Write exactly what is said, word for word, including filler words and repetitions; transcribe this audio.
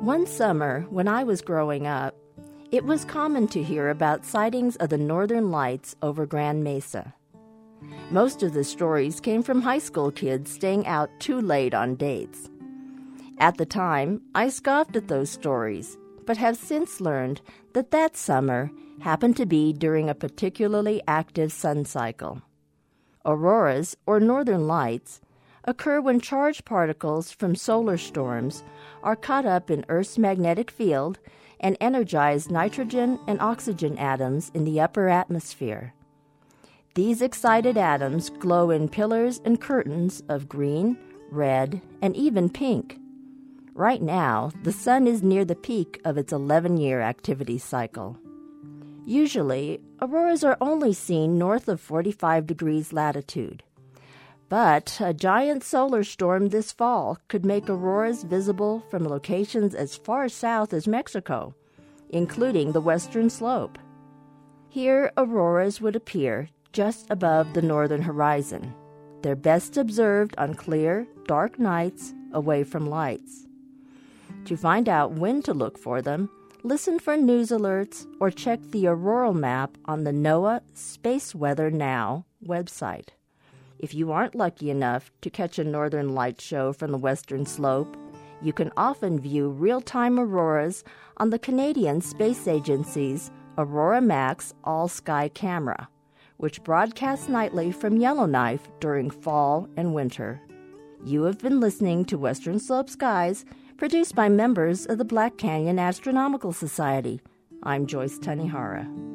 One summer, when I was growing up, it was common to hear about sightings of the northern lights over Grand Mesa. Most of the stories came from high school kids staying out too late on dates. At the time, I scoffed at those stories, but have since learned that that summer happened to be during a particularly active sun cycle. Auroras, or northern lights, occur when charged particles from solar storms are caught up in Earth's magnetic field and energize nitrogen and oxygen atoms in the upper atmosphere. These excited atoms glow in pillars and curtains of green, red, and even pink. Right now, the sun is near the peak of its eleven-year activity cycle. Usually, auroras are only seen north of forty-five degrees latitude. But a giant solar storm this fall could make auroras visible from locations as far south as Mexico, including the western slope. Here, auroras would appear just above the northern horizon. They're best observed on clear, dark nights away from lights. To find out when to look for them, listen for news alerts or check the auroral map on the NOAA Space Weather Now website. If you aren't lucky enough to catch a northern light show from the western slope, you can often view real-time auroras on the Canadian Space Agency's Aurora Max all-sky camera, which broadcasts nightly from Yellowknife during fall and winter. You have been listening to Western Slope Skies, produced by members of the Black Canyon Astronomical Society. I'm Joyce Tanihara.